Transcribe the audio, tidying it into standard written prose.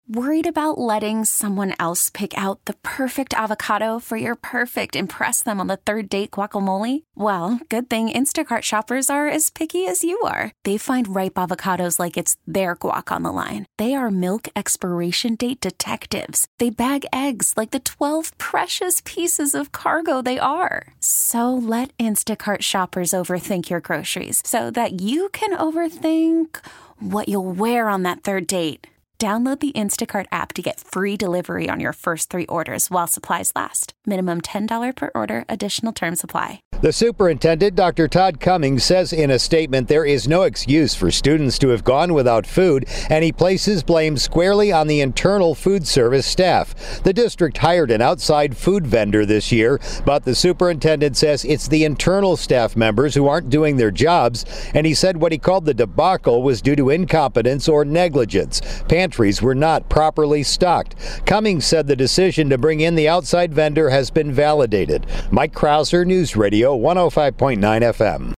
Worried about letting someone else pick out the perfect avocado for your perfect impress them on the third date guacamole? Well, good thing Instacart shoppers are as picky as you are. They find ripe avocados like it's their guac on the line. They are milk expiration date detectives. They bag eggs like the 12 precious pieces of cargo they are. So let Instacart shoppers overthink your groceries so that you can overthink what you'll wear on that third date. Download the Instacart app to get free delivery on your first 3 orders while supplies last. Minimum $10 per order. Additional terms apply. The superintendent, Dr. Todd Cummings, says in a statement there is no excuse for students to have gone without food, and he places blame squarely on the internal food service staff. The district hired an outside food vendor this year, but the superintendent says it's the internal staff members who aren't doing their jobs, and he said what he called the debacle was due to incompetence or negligence. Pantries were not properly stocked. Cummings said the decision to bring in the outside vendor has been validated. Mike Krauser, News Radio 105.9 FM.